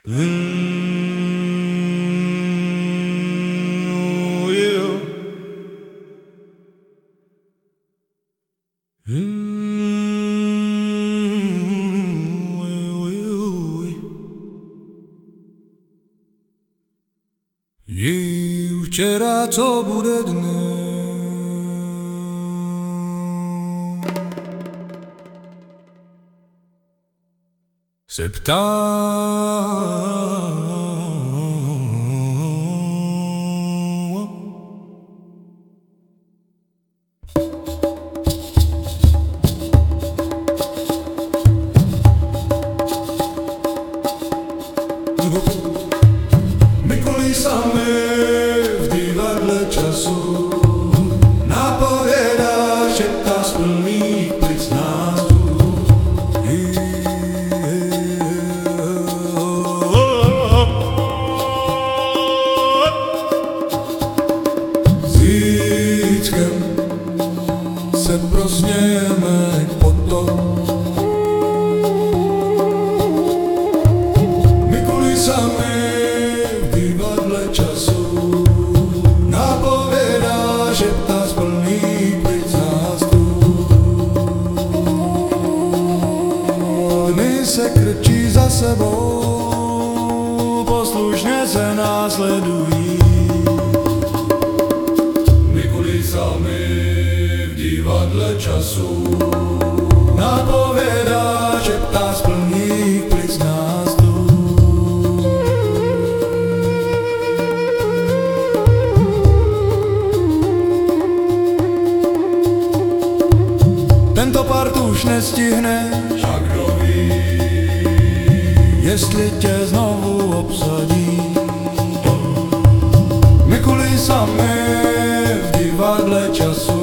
Včera, co bude dnes, se ptám. My kolísáme v divadle času, napovědá, že ta splný plic názů. Zítřkem se prosmějeme potom. My kolísáme v divadle času, napovědá, že ta splný plic nástup. Vlny se krčí za sebou, poslušně se následují. My kolísáme v divadle času, napovědá, že ta splný plic nástup. Tento part už nestihneš, a kdo ví, jestli tě znovu obsadí. My kolísáme v divadle času,